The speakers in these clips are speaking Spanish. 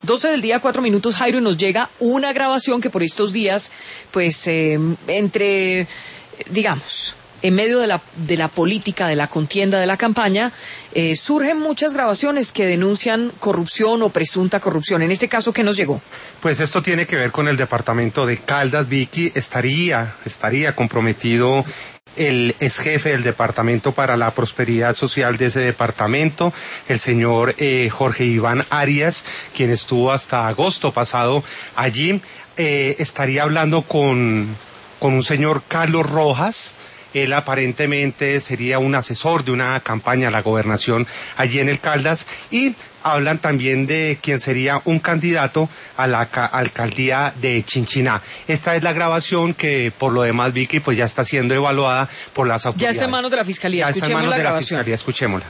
12 del día, 4 minutos, Jairo, y nos llega una grabación que por estos días, pues, digamos, en medio de la política, de la contienda, de la campaña, surgen muchas grabaciones que denuncian corrupción o presunta corrupción. En este caso, ¿qué nos llegó? Pues esto tiene que ver con el departamento de Caldas. Vicky, estaría comprometido el ex jefe del Departamento para la Prosperidad Social de ese departamento, el señor Jorge Iván Arias, quien estuvo hasta agosto pasado allí. Estaría hablando con un señor Carlos Rojas. Él aparentemente sería un asesor de una campaña a la gobernación allí en el Caldas, y hablan también de quien sería un candidato a la alcaldía de Chinchiná. Esta es la grabación que, por lo demás, Vicky, pues ya está siendo evaluada por las autoridades. Ya está en manos de la Fiscalía. Ya está en manos de la Fiscalía, escuchémosla.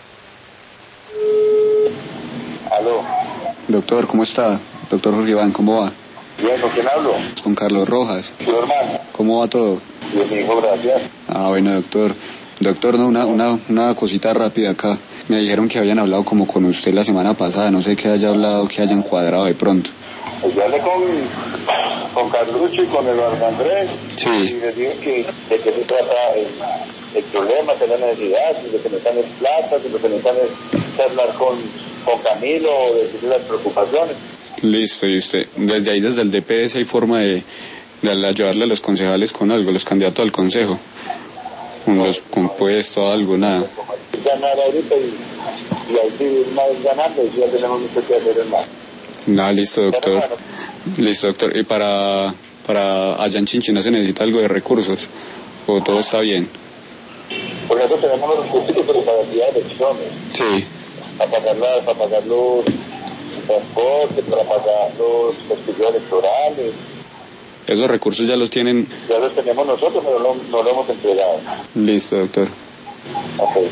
Aló. Doctor, ¿cómo está? Doctor Jorge Iván, ¿cómo va? Bien, ¿con quién hablo? Con Carlos Rojas. ¿Tu hermano? ¿Cómo va todo? Bien, mi hijo, gracias. Bueno, doctor. Doctor, no, una cosita rápida acá. Me dijeron que habían hablado como con usted la semana pasada. No sé qué haya hablado, que hayan cuadrado de pronto. Pues yo hablé con Carlucho y con Eduardo Andrés. Sí. Y les dije de qué se trata el problema, que la necesidad, si lo que necesitan es plata, si lo que necesitan es hablar con Camilo, decirle las preocupaciones. Listo, y usted, desde ahí, desde el DPS, hay forma de ayudarle a los concejales con algo, los candidatos al consejo, con los compuestos, algo, nada. Ganar ahorita y ahí sí, una vez ganando, ya tenemos mucho que hacer, hermano. Nada, listo, doctor. Listo, doctor. ¿Y para allá en Chinchiná se necesita algo de recursos? ¿O todo está bien? Por ejemplo, tenemos los recursos, pero para el día de elecciones. Sí. Para pagar los transportes, para pagar los estudios electorales. ¿Esos recursos ya los tienen? Ya los tenemos nosotros, pero no lo hemos entregado. Listo, doctor. Okay.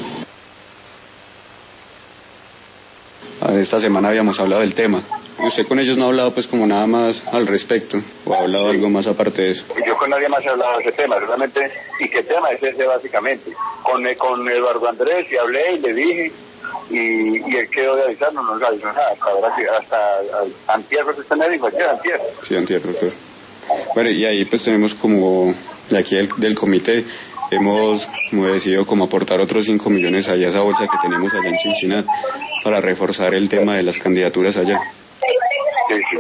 Esta semana habíamos hablado del tema. ¿Usted con ellos no ha hablado pues como nada más al respecto? ¿O ha hablado algo más aparte de eso? Yo con nadie más he hablado de ese tema, solamente. ¿Y qué tema es ese básicamente? Con Eduardo Andrés y hablé y le dije, y él quedó de avisarnos, no nos avisó nada. Hasta antier, pues usted me dijo, ayer, antier. Sí, antier, doctor. Bueno, y ahí pues tenemos como, de aquí del comité, hemos decidido como aportar otros 5 millones allá a esa bolsa que tenemos allá en Chinchiná para reforzar el tema de las candidaturas allá. Sí, sí.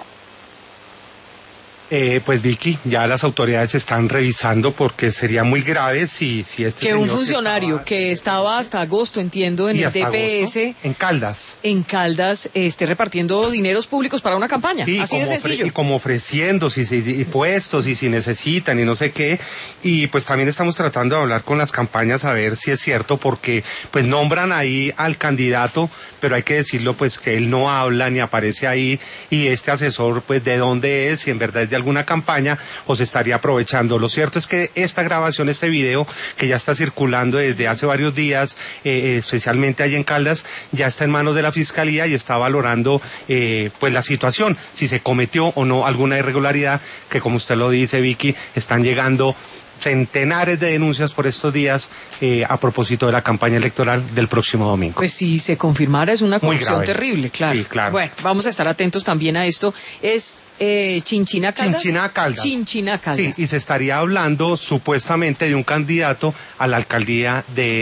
Pues Vicky, ya las autoridades están revisando, porque sería muy grave si este que señor un funcionario que estaba hasta agosto, entiendo, en el DPS, agosto, en Caldas, esté repartiendo dineros públicos para una campaña, sí, así de sencillo. Y como ofreciendo y puestos y si necesitan y no sé qué. Y pues también estamos tratando de hablar con las campañas a ver si es cierto, porque pues nombran ahí al candidato, pero hay que decirlo pues que él no habla ni aparece ahí, y este asesor pues de dónde es, si en verdad es de alguna campaña o se estaría aprovechando. Lo cierto es que esta grabación, este video que ya está circulando desde hace varios días, especialmente allá en Caldas, ya está en manos de la Fiscalía y está valorando pues la situación, si se cometió o no alguna irregularidad, que como usted lo dice, Vicky, están llegando centenares de denuncias por estos días a propósito de la campaña electoral del próximo domingo. Pues si se confirmara es una corrupción terrible, claro. Sí, claro. Bueno, vamos a estar atentos también a esto. Es Chinchiná Caldas. Sí, y se estaría hablando supuestamente de un candidato a la alcaldía de